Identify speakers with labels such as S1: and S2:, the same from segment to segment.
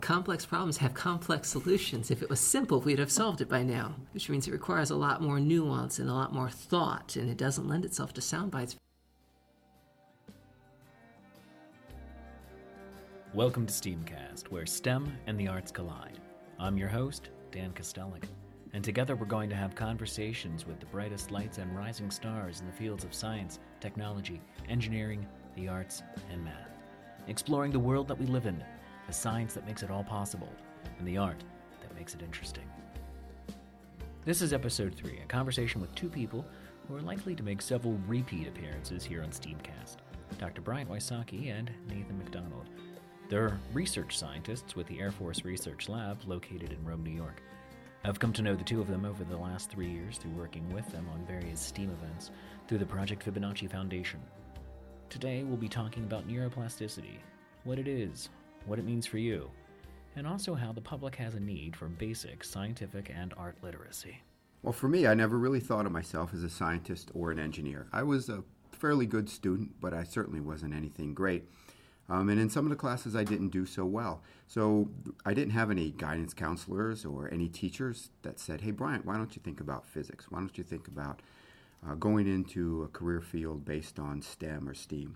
S1: Complex problems have complex solutions. If it was simple, we'd have solved it by now, which means it requires a lot more nuance and a lot more thought, and it doesn't lend itself to sound bites.
S2: Welcome to STEAMcast, where STEM and the arts collide. I'm your host, Dan Kostelik, and together we're going to have conversations with the brightest lights and rising stars in the fields of science, technology, engineering, the arts, and math, exploring the world that we live in, the science that makes it all possible, and the art that makes it interesting. This is episode 3, a conversation with two people who are likely to make several repeat appearances here on STEAMcast, Dr. Bryant Wysocki and Nathan McDonald. They're research scientists with the Air Force Research Lab located in Rome, New York. I've come to know the two of them over the last 3 years through working with them on various STEAM events through the Project Fibonacci Foundation. Today we'll be talking about neuroplasticity, what it is, what it means for you, and also how the public has a need for basic scientific and art literacy.
S3: Well, for me, I never really thought of myself as a scientist or an engineer. I was a fairly good student, but I certainly wasn't anything great. And in some of the classes, I didn't do so well. So I didn't have any guidance counselors or any teachers that said, hey, Bryant, why don't you think about physics? Why don't you think about going into a career field based on STEM or STEAM?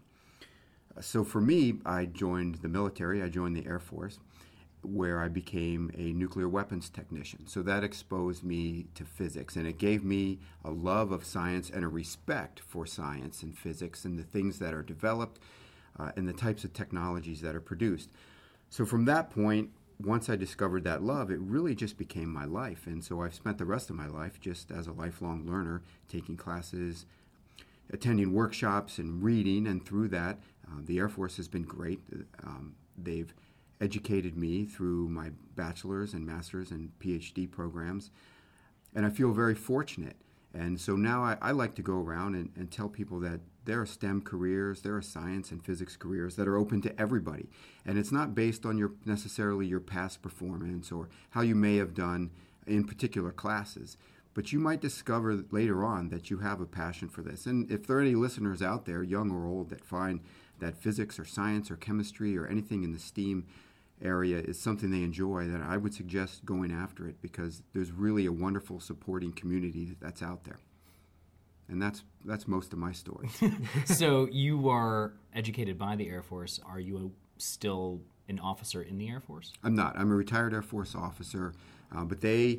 S3: So for me, I joined the military. I joined the Air Force, where I became a nuclear weapons technician. So that exposed me to physics, and it gave me a love of science and a respect for science and physics and the things that are developed and the types of technologies that are produced. So from that point, once I discovered that love, it really just became my life. And so I've spent the rest of my life just as a lifelong learner, taking classes, attending workshops and reading, and through that, the Air Force has been great. They've educated me through my bachelor's and master's and PhD programs, and I feel very fortunate. And so now I like to go around and tell people that there are STEM careers, there are science and physics careers that are open to everybody. And it's not based on necessarily your past performance or how you may have done in particular classes. But you might discover later on that you have a passion for this. And if there are any listeners out there, young or old, that find that physics or science or chemistry or anything in the STEAM area is something they enjoy, then I would suggest going after it, because there's really a wonderful supporting community that's out there. And that's most of my story.
S2: So you are educated by the Air Force. Are you still an officer in the Air Force?
S3: I'm not. I'm a retired Air Force officer, but they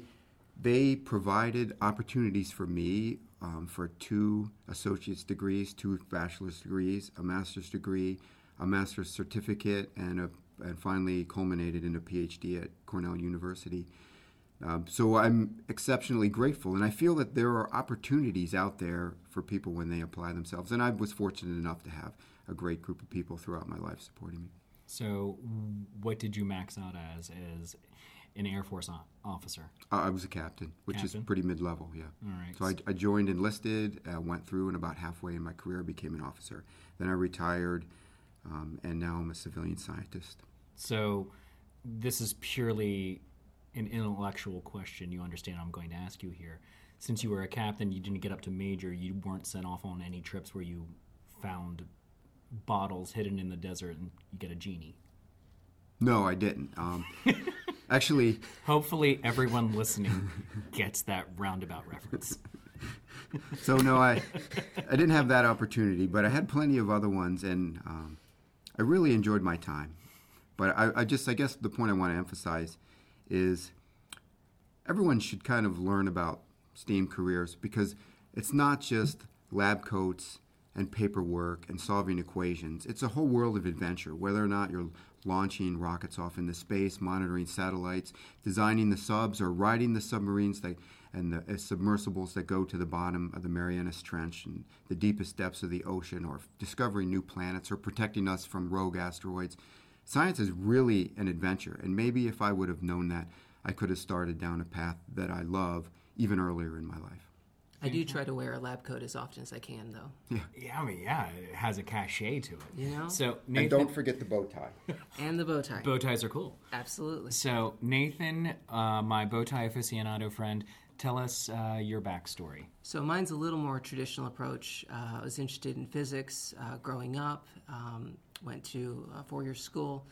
S3: provided opportunities for me for 2 associate's degrees, 2 bachelor's degrees, a master's degree, a master's certificate, and finally culminated in a PhD at Cornell University. So I'm exceptionally grateful, and I feel that there are opportunities out there for people when they apply themselves. And I was fortunate enough to have a great group of people throughout my life supporting me.
S2: So what did you max out as an Air Force officer?
S3: I was a captain, which is pretty mid-level, yeah.
S2: All right.
S3: So I joined enlisted, went through, and about halfway in my career became an officer. Then I retired, and now I'm a civilian scientist.
S2: So this is purely an intellectual question. You understand I'm going to ask you here. Since you were a captain, you didn't get up to major, you weren't sent off on any trips where you found bottles hidden in the desert and you get a genie.
S3: No, I didn't. Actually...
S2: Hopefully everyone listening gets that roundabout reference.
S3: So no, I didn't have that opportunity, but I had plenty of other ones, and I really enjoyed my time. But I guess the point I want to emphasize is everyone should kind of learn about STEAM careers, because it's not just lab coats and paperwork and solving equations. It's a whole world of adventure, whether or not you're launching rockets off into space, monitoring satellites, designing the subs, or riding the submarines and the submersibles that go to the bottom of the Marianas Trench and the deepest depths of the ocean, or discovering new planets, or protecting us from rogue asteroids. Science is really an adventure, and maybe if I would have known that, I could have started down a path that I love even earlier in my life.
S1: I do try to wear a lab coat as often as I can, though.
S2: Yeah, it has a cachet to it.
S1: You know?
S2: So
S3: Nathan, and don't forget the bow tie.
S1: And the bow tie.
S2: Bow ties are cool.
S1: Absolutely.
S2: So Nathan, my bow tie aficionado friend, tell us your backstory.
S1: So mine's a little more traditional approach. I was interested in physics growing up, went to a 4-year school,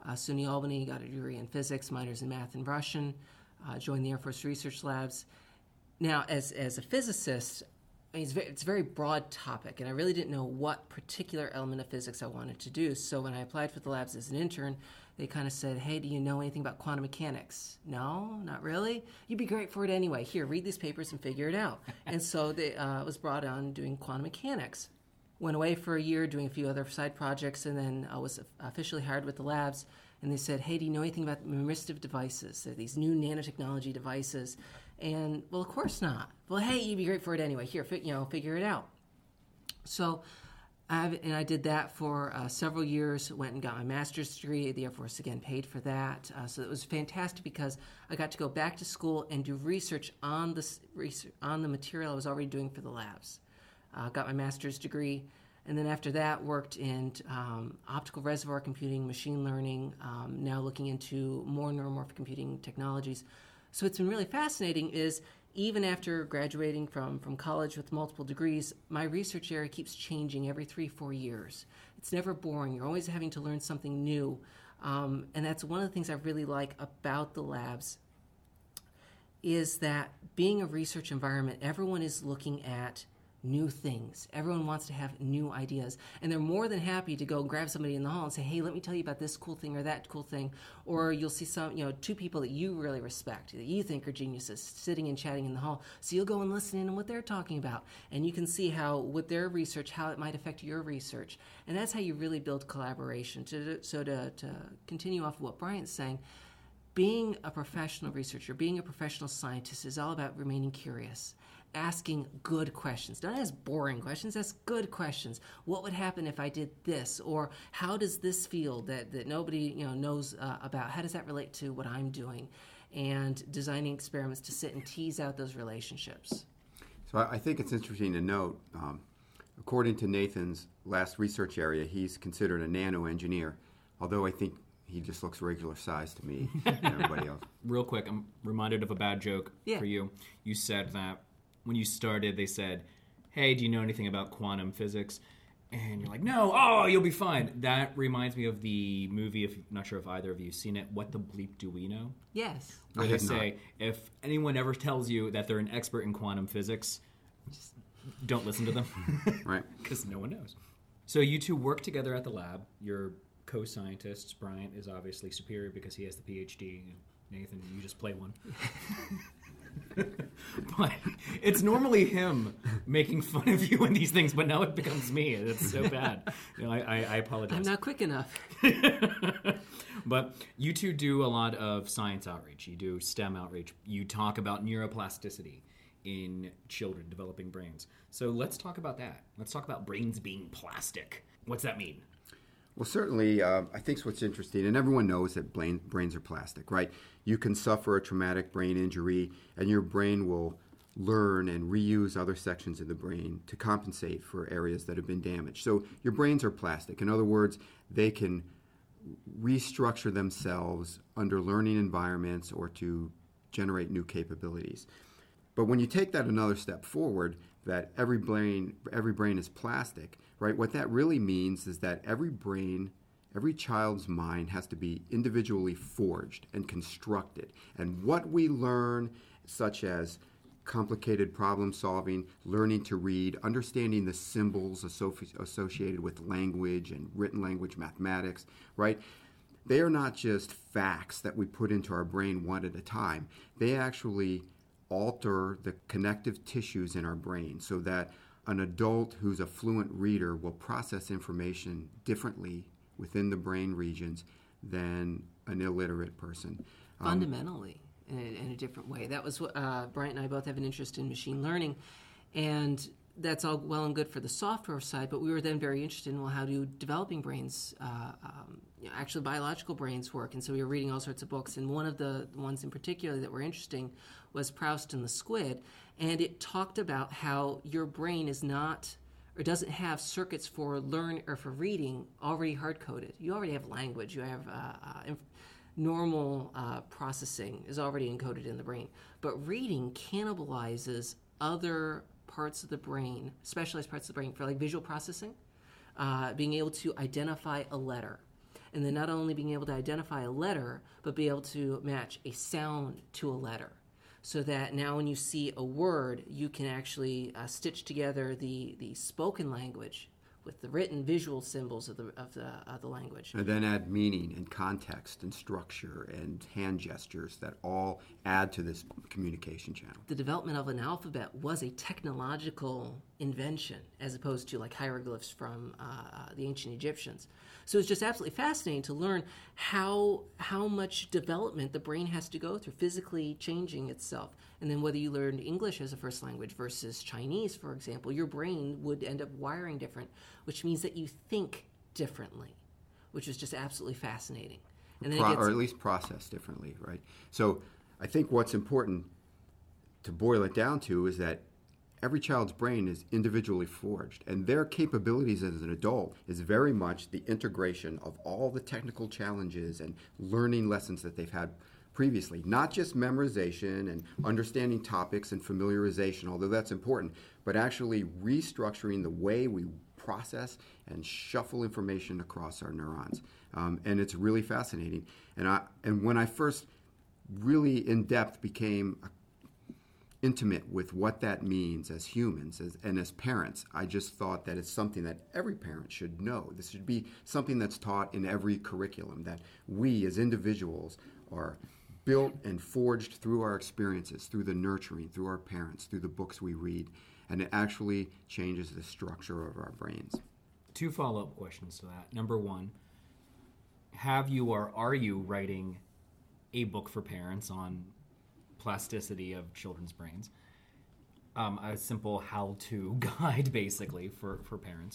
S1: SUNY Albany, got a degree in physics, minors in math and Russian, joined the Air Force Research Labs. Now, as a physicist, I mean, it's a very broad topic, and I really didn't know what particular element of physics I wanted to do. So when I applied for the labs as an intern, they kind of said, hey, do you know anything about quantum mechanics? No, not really. You'd be great for it anyway. Here, read these papers and figure it out. And so I was brought on doing quantum mechanics. Went away for a year doing a few other side projects, and then I was officially hired with the labs. And they said, hey, do you know anything about memoristive devices? They're these new nanotechnology devices. And, well, of course not. Well, hey, you'd be great for it anyway. Here, figure it out. So I did that for several years, went and got my master's degree. The Air Force, again, paid for that. So it was fantastic because I got to go back to school and do research on the material I was already doing for the labs. Got my master's degree. And then after that, worked in optical reservoir computing, machine learning, now looking into more neuromorphic computing technologies. So what's been really fascinating is even after graduating from college with multiple degrees, my research area keeps changing every 3-4 years. It's never boring. You're always having to learn something new. And that's one of the things I really like about the labs is that being a research environment, everyone is looking at new things. Everyone wants to have new ideas. And they're more than happy to go grab somebody in the hall and say, hey, let me tell you about this cool thing or that cool thing. Or you'll see two people that you really respect, that you think are geniuses, sitting and chatting in the hall. So you'll go and listen in on what they're talking about. And you can see how, with their research, how it might affect your research. And that's how you really build collaboration. So to continue off of what Bryant's saying, being a professional researcher, being a professional scientist is all about remaining curious. Asking good questions. Don't ask boring questions, ask good questions. What would happen if I did this? Or how does this field that nobody knows about, how does that relate to what I'm doing? And designing experiments to sit and tease out those relationships.
S3: So I think it's interesting to note, according to Nathan's last research area, he's considered a nano engineer, although I think he just looks regular size to me and everybody else.
S2: Real quick, I'm reminded of a bad joke for you. You said that when you started, they said, hey, do you know anything about quantum physics? And you're like, no, you'll be fine. That reminds me of the movie, not sure if either of you have seen it, What the Bleep Do We Know?
S1: Yes.
S2: Where they say, if anyone ever tells you that they're an expert in quantum physics, just don't listen to them.
S3: Right.
S2: Because no one knows. So you two work together at the lab. You're co-scientists. Bryant is obviously superior because he has the PhD. Nathan, you just play one. But it's normally him making fun of you in these things, but now it becomes me. It's so bad. I apologize.
S1: I'm not quick enough.
S2: But you two do a lot of science outreach. You do STEM outreach. You talk about neuroplasticity in children, developing brains. So let's talk about that. Let's talk about brains being plastic. What's that mean?
S3: Well, certainly, I think what's interesting, and everyone knows that brains are plastic, right? You can suffer a traumatic brain injury, and your brain will learn and reuse other sections of the brain to compensate for areas that have been damaged. So your brains are plastic. In other words, they can restructure themselves under learning environments or to generate new capabilities. But when you take that another step forward, that every brain is plastic, right? What that really means is that every child's mind has to be individually forged and constructed. And what we learn, such as complicated problem solving, learning to read, understanding the symbols associated with language and written language, mathematics, right? They are not just facts that we put into our brain one at a time. They actually alter the connective tissues in our brain so that an adult who's a fluent reader will process information differently within the brain regions than an illiterate person.
S1: Fundamentally, in a different way. That was what Bryant and I both have an interest in machine learning, and that's all well and good for the software side, but we were then very interested in, well, how do developing brains, actually biological brains work? And so we were reading all sorts of books, and one of the ones in particular that were interesting was Proust and the Squid, and it talked about how your brain is not, or doesn't have circuits for learn or for reading already hard-coded. You already have language. You have normal processing is already encoded in the brain. But reading cannibalizes other parts of the brain, specialized parts of the brain for like visual processing, being able to identify a letter. And then not only being able to identify a letter, but be able to match a sound to a letter. So that now when you see a word, you can actually stitch together the spoken language with the written visual symbols of the language.
S3: And then add meaning and context and structure and hand gestures that all add to this communication channel.
S1: The development of an alphabet was a technological invention as opposed to like hieroglyphs from the ancient Egyptians. So it's just absolutely fascinating to learn how much development the brain has to go through, physically changing itself. And then whether you learned English as a first language versus Chinese, for example, your brain would end up wiring different, which means that you think differently, which is just absolutely fascinating. And then
S3: or at least process differently, right? So I think what's important to boil it down to is that every child's brain is individually forged, and their capabilities as an adult is very much the integration of all the technical challenges and learning lessons that they've had previously. Not just memorization and understanding topics and familiarization, although that's important, but actually restructuring the way we process and shuffle information across our neurons. And it's really fascinating. And when I first really in depth became intimate with what that means as humans and as parents, I just thought that it's something that every parent should know. This should be something that's taught in every curriculum, that we as individuals are built and forged through our experiences, through the nurturing, through our parents, through the books we read, and it actually changes the structure of our brains.
S4: 2 follow-up questions to that. Number 1, have you or are you writing a book for parents on plasticity of children's brains? A simple how-to guide, basically, for parents.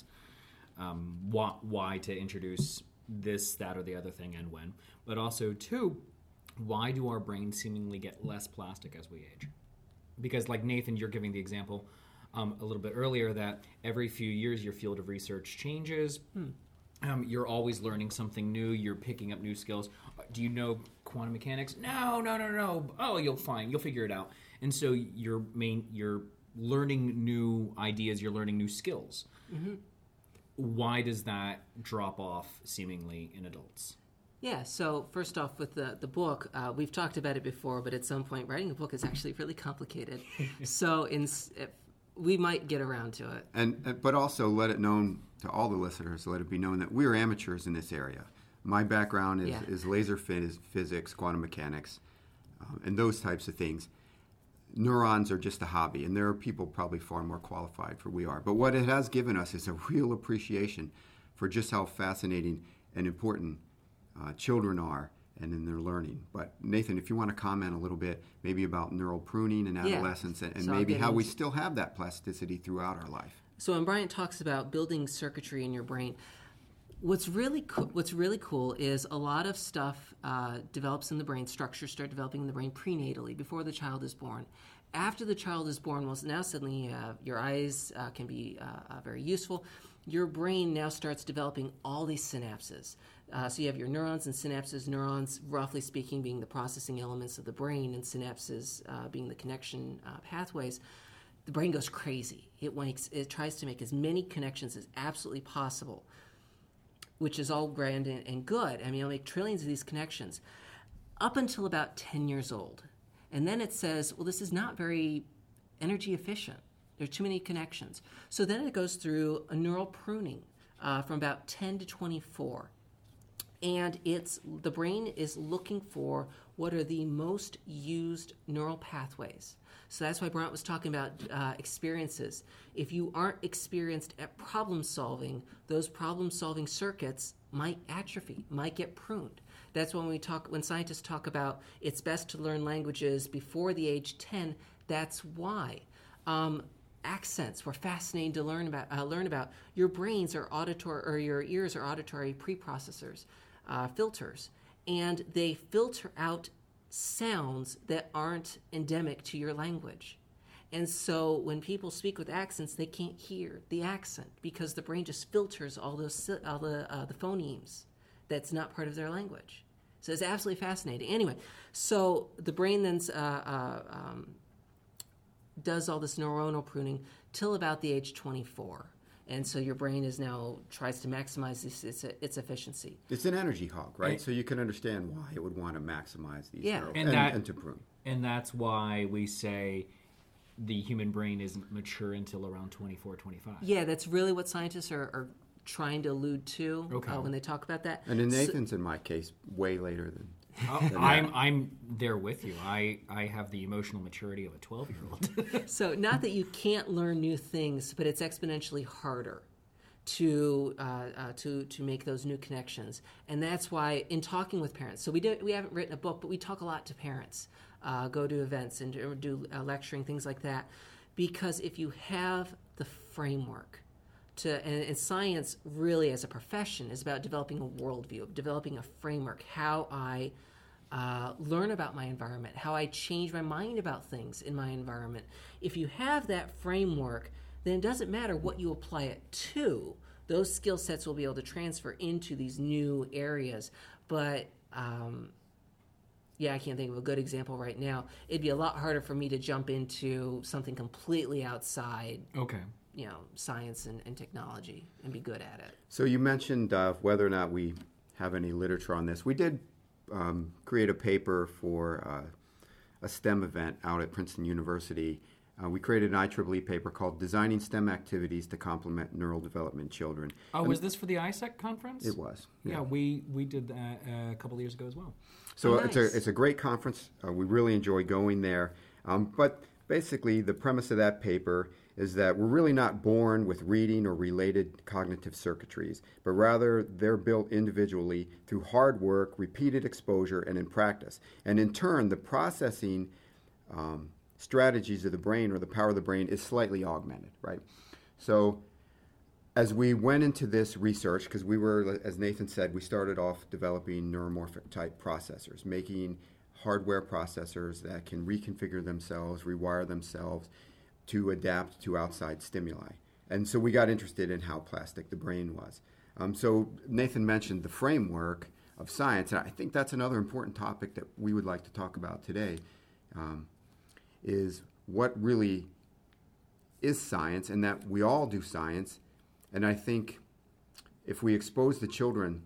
S4: Why to introduce this, that, or the other thing, and when. But also, 2, why do our brains seemingly get less plastic as we age? Because, like Nathan, you're giving the example a little bit earlier that every few years your field of research changes. You're always learning something new. You're picking up new skills. Do you know quantum mechanics? No. Oh, you'll figure it out. And so you're learning new ideas. You're learning new skills. Mm-hmm. Why does that drop off seemingly in adults?
S1: Yeah, so first off with the book, we've talked about it before, but at some point writing a book is actually really complicated. So we might get around to it.
S3: But also let it known to all the listeners, let it be known that we are amateurs in this area. My background is laser physics, quantum mechanics, and those types of things. Neurons are just a hobby, and there are people probably far more qualified for we are. But what it has given us is a real appreciation for just how fascinating and important children are and in their learning. But Nathan, if you want to comment a little bit maybe about neural pruning in adolescence and
S1: so
S3: maybe how we still have that plasticity throughout our life.
S1: So when Bryant talks about building circuitry in your brain, what's really cool is a lot of stuff develops in the brain, structures start developing in the brain prenatally, before the child is born. After the child is born, well, now suddenly your eyes can be very useful. Your brain now starts developing all these synapses. So you have your neurons and synapses, neurons, roughly speaking, being the processing elements of the brain, and synapses being the connection pathways. The brain goes crazy. It tries to make as many connections as absolutely possible, which is all grand and good. I mean, it'll make trillions of these connections up until about 10 years old. And then it says, well, this is not very energy efficient. There are too many connections. So then it goes through a neural pruning from about 10 to 24. And the brain is looking for what are the most used neural pathways. So that's why Bryant was talking about experiences. If you aren't experienced at problem solving, those problem solving circuits might atrophy, might get pruned. That's when scientists talk about it's best to learn languages before the age 10. That's why. Accents were fascinating to learn about. Your brains are auditory, or your ears are auditory preprocessors, filters, and they filter out sounds that aren't endemic to your language. And so when people speak with accents, they can't hear the accent because the brain just filters all the phonemes that's not part of their language. So it's absolutely fascinating. Anyway, so the brain then does all this neuronal pruning till about the age 24. And so your brain is now tries to maximize its efficiency.
S3: It's an energy hog, right?
S4: And-
S3: so you can understand why it would want to maximize these
S1: Yeah.
S3: neurons
S4: And
S3: and to prune.
S4: And that's why we say the human brain isn't mature until around 24, 25.
S1: Yeah, that's really what scientists are trying to allude to
S4: Okay.
S1: when they talk about that.
S3: And in Nathan's, in my case, way later than.
S4: I'm there with you. I have the emotional maturity of a 12-year-old.
S1: So not that you can't learn new things, but it's exponentially harder to make those new connections, and that's why in talking with parents. So we haven't written a book, but we talk a lot to parents, go to events and do lecturing, things like that, because if you have the framework and science really as a profession is about developing a worldview, developing a framework, how I learn about my environment, how I change my mind about things in my environment. If you have that framework, then it doesn't matter what you apply it to. Those skill sets will be able to transfer into these new areas. But I can't think of a good example right now. It'd be a lot harder for me to jump into something completely outside,
S4: Okay.
S1: science and technology and be good at it.
S3: So you mentioned whether or not we have any literature on this. We did create a paper for a STEM event out at Princeton University. We created an IEEE paper called Designing STEM Activities to Complement Neural Development in Children.
S4: Oh, was this for the ISEC conference?
S3: It was.
S4: Yeah, we did that a couple of years ago as well.
S3: So
S1: Oh, nice.
S3: it's a great conference. We really enjoy going there. But basically, the premise of that paper is that we're really not born with reading or related cognitive circuitries, but rather they're built individually through hard work, repeated exposure, and in practice. And in turn, the processing strategies of the brain or the power of the brain is slightly augmented, right? So as we went into this research, because we were, as Nathan said, we started off developing neuromorphic type processors, making hardware processors that can reconfigure themselves, rewire themselves to adapt to outside stimuli. And so we got interested in how plastic the brain was. So Nathan mentioned the framework of science, and I think that's another important topic that we would like to talk about today, is what really is science, and that we all do science. And I think if we expose the children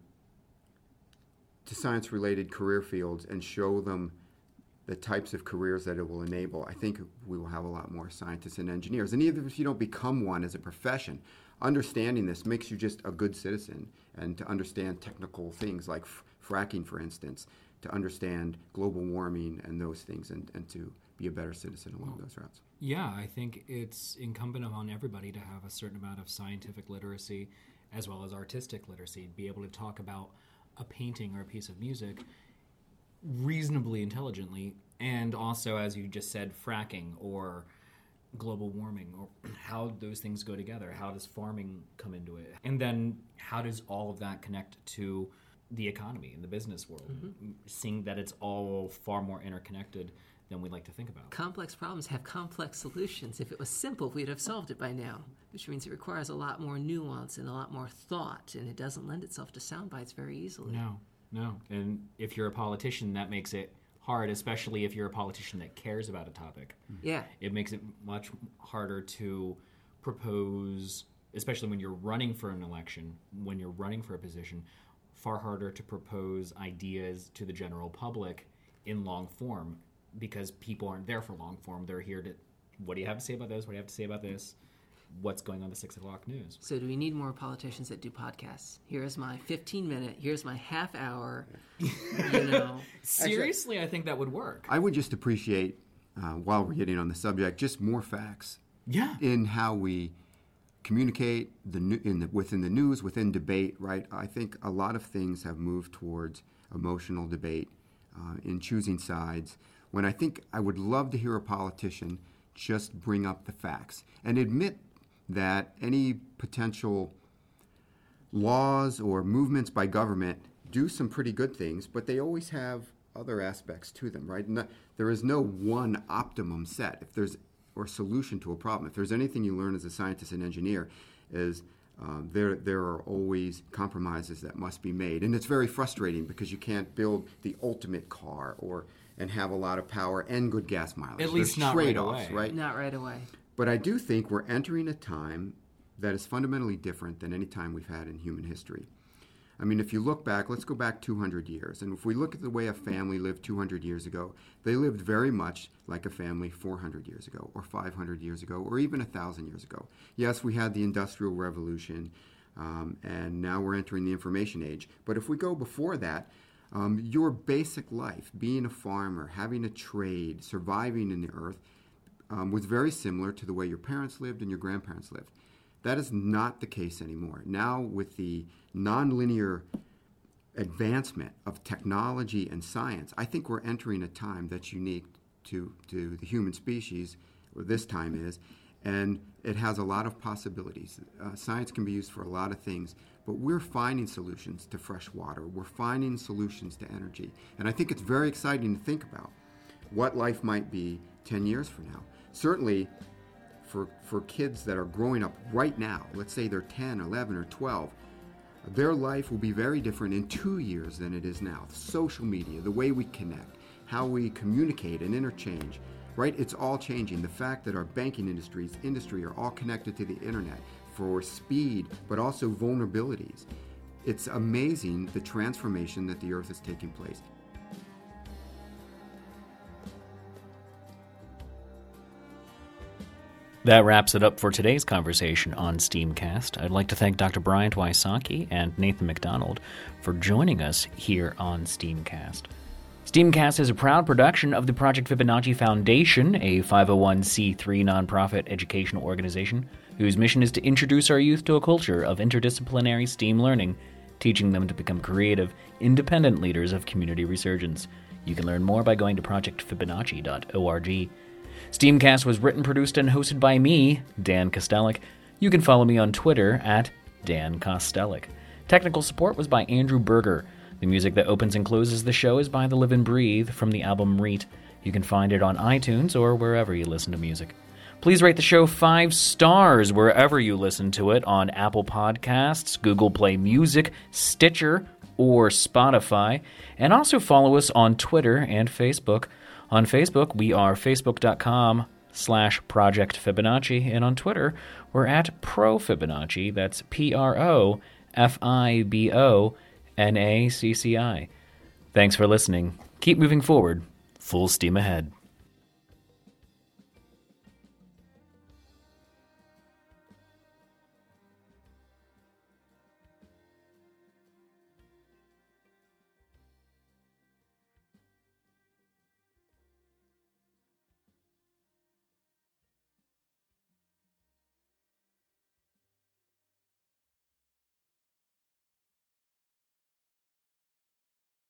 S3: to science-related career fields and show them the types of careers that it will enable, I think we will have a lot more scientists and engineers. And even if you don't become one as a profession, understanding this makes you just a good citizen, and to understand technical things like fracking, for instance, to understand global warming and those things, and to be a better citizen along those routes.
S4: Yeah, I think it's incumbent upon everybody to have a certain amount of scientific literacy as well as artistic literacy, be able to talk about a painting or a piece of music reasonably intelligently, and also, as you just said, fracking or global warming, or how those things go together. How does farming come into it? And then how does all of that connect to the economy and the business world? Seeing that it's all far more interconnected than we like to think about.
S1: Complex problems have complex solutions. If it was simple, we'd have solved it by now, which means it requires a lot more nuance and a lot more thought, and it doesn't lend itself to sound bites very easily.
S4: No. And if you're a politician, that makes it hard, especially if you're a politician that cares about a topic.
S1: Yeah.
S4: It makes it much harder to propose, especially when you're running for an election, when you're running for a position, far harder to propose ideas to the general public in long form, because people aren't there for long form. They're here to, what do you have to say about this? What do you have to say about this? What's going on the 6 o'clock news?
S1: So do we need more politicians that do podcasts? Here's my 15-minute, here's my half hour,
S4: Seriously, I think that would work.
S3: I would just appreciate, while we're getting on the subject, just more facts
S4: Yeah.
S3: in how we communicate within the news, within debate, right? I think a lot of things have moved towards emotional debate in choosing sides, when I think I would love to hear a politician just bring up the facts and admit that any potential laws or movements by government do some pretty good things, but they always have other aspects to them, right? There is no one optimum set or solution to a problem. If there's anything you learn as a scientist and engineer, is there are always compromises that must be made, and it's very frustrating because you can't build the ultimate car and have a lot of power and good gas mileage.
S4: At least
S3: There's
S4: not right
S3: trade-offs,
S4: away.
S3: right?
S1: Not right away.
S3: But I do think we're entering a time that is fundamentally different than any time we've had in human history. I mean, if you look back, let's go back 200 years. And if we look at the way a family lived 200 years ago, they lived very much like a family 400 years ago, or 500 years ago, or even 1,000 years ago. Yes, we had the Industrial Revolution, and now we're entering the information age. But if we go before that, your basic life, being a farmer, having a trade, surviving in the earth, was very similar to the way your parents lived and your grandparents lived. That is not the case anymore. Now, with the nonlinear advancement of technology and science, I think we're entering a time that's unique to the human species, or this time is, and it has a lot of possibilities. Science can be used for a lot of things, but we're finding solutions to fresh water. We're finding solutions to energy. And I think it's very exciting to think about what life might be 10 years from now. Certainly, for kids that are growing up right now, let's say they're 10, 11, or 12, their life will be very different in 2 years than it is now. Social media, the way we connect, how we communicate and interchange, right? It's all changing. The fact that our banking industry are all connected to the internet for speed, but also vulnerabilities. It's amazing the transformation that the earth is taking place.
S2: That wraps it up for today's conversation on STEAMcast. I'd like to thank Dr. Bryant Wysocki and Nathan McDonald for joining us here on STEAMcast. STEAMcast is a proud production of the Project Fibonacci Foundation, a 501c3 nonprofit educational organization whose mission is to introduce our youth to a culture of interdisciplinary STEAM learning, teaching them to become creative, independent leaders of community resurgence. You can learn more by going to projectfibonacci.org. STEAMcast was written, produced, and hosted by me, Dan Kostelik. You can follow me on Twitter at Dan Kostelik. Technical support was by Andrew Berger. The music that opens and closes the show is by The Live and Breathe from the album Reet. You can find it on iTunes or wherever you listen to music. Please rate the show 5 stars wherever you listen to it on Apple Podcasts, Google Play Music, Stitcher, or Spotify. And also follow us on Twitter and Facebook. On Facebook, we are facebook.com/Project Fibonacci, and on Twitter, we're at ProFibonacci. That's PROFIBONACCI. Thanks for listening. Keep moving forward. Full steam ahead.